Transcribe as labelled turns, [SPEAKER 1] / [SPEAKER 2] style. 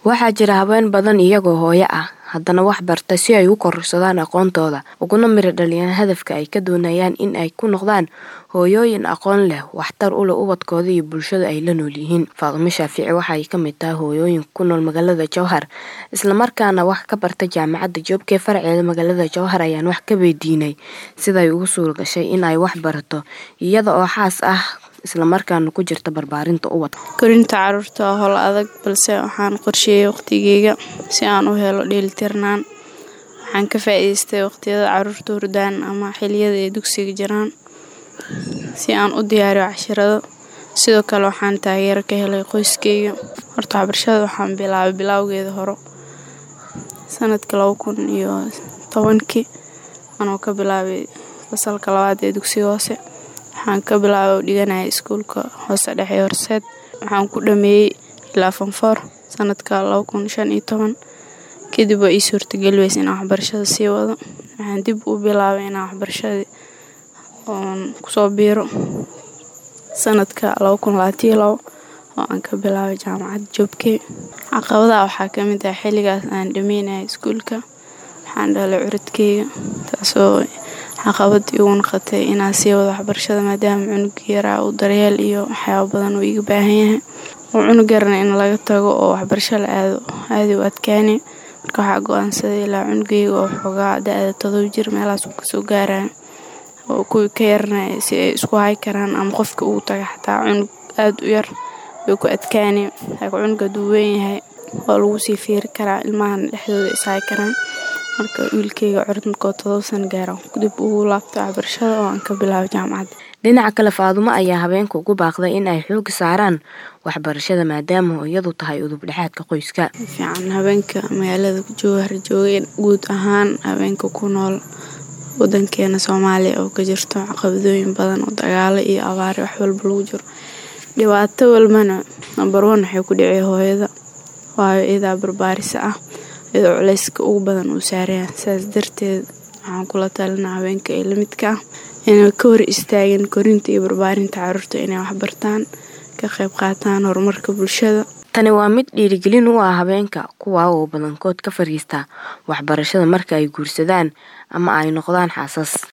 [SPEAKER 1] Waxaa jira haween badan iyagoo hooyo ah, haddana wax barta si ay u kororsadaan aqoontooda, uguna miro dhaliyaan hadafka ay ka doonayaan in ay ku noqdaan hooyooyin aqoon leh, waxtar u leh ubadkooda iyo bulshada ay la nool yihiin. Faadumo Shaafici waxa ay ka mid tahay hooyooyin ku nool magaalada Jowhar, isla markaana wax ka barta jaamacadda Joobke farceeda magaalada Jowhar ayaan wax ka weydiinay sida ay ugu suura gashay in ay wax barato iyada oo xaas ah isla markaana ku jirta barbaarinta ubad.
[SPEAKER 2] Korinta carruurta waa hawl adag, balse waxaan qorsheeyay waqtigeyga si aan u helo dheelitirnaan. Waxaan ka faa'iidaystay waqtiyada carruurtu hurdaan ama xilliyada ay dugsiga jiraan si aan u diyaariyo casharrada. Sidoo kale waxaan taageero ka helay qoyskeyga. Horta waxbarashada waxaan bilaabay bilowgeeda hore sanadka 2010 anoo ka bilaabay fasalka 2 ee dugsiga hoose. Waxaan ka bilaabay dhiganay iskuulka hoose dhexe Horseed. Waxaan ku dhameeyay ilaa Form 4 sanadka 2015. Kadib waa ii suurtagal weysay inaan waxbarashada sii wado. Waxaan dib u bilaabay inaan waxbarashada ku soo biiro sanadka 2022 oo aan ka bilaabay jaamacadda Joobke. Caqabadaha waxaa ka mid ah xilligaas aan dhameynay iskuulka waxaan dhalay curadkeyga, taasoo caqabad igu noqotay inaan sii wado waxbarashada maadaama cunug yaraa uu daryeel iyo waxyaabo badan uu iga baahan yahay. Cunug yarna in laga tago oo waxbarasho la aado aad u adkaanay. Marka waxaan go'aansaday ilaa cunugeyga oo xoogaa da'da 7 jir meelahaas uu kasoo gaarayo oo kuwii ka yarna si ay isku hay karaan ama qofka uu taga xataa cunug aad u yar way ku adkaanay. Cunuga hadduu weyn yahay waa lagu sii fiiri karaa, ilmahan dhexdooda is hay karaan. Marka wiilkeyga curad markuu 7 sano gaaro dib ugu laabtay waxbarashada oo aan ka bilaabay jaamacadda.
[SPEAKER 1] Dhinaca kale, Faadumo ayaa haweenka ugu baaqday in ay xoog saaraan waxbarashada maadaama hooyadu tahay udub dhexaadka qoyska.
[SPEAKER 2] Fiican haweenka magaalada Jowhar joogeen guud ahaan haweenka ku nool wadankeena Soomaaliya oo ka jirto caqabadooyin badan oo dagaalo iyo abaar wax walba lagu jiro. Dhibaato walbana number 1 waxay ku dhacay hooyada, waayo iyada barbaarisa ah iyadoo culayska ugu badan uu saaran. Sidaas darteed waxaan kula talinayaa haweenka ee la midka ah inay ka hor istaagaan korinta iyo barbaarinta carruurta inay wax bartaan, ka qayb qaataan horumarka bulshada.
[SPEAKER 1] Tani waa mid dhiirigelin u ah haweenka kuwa oo badankood ka fariista waxbarashada marka ay guursadaan ama ay noqdaan xaasas.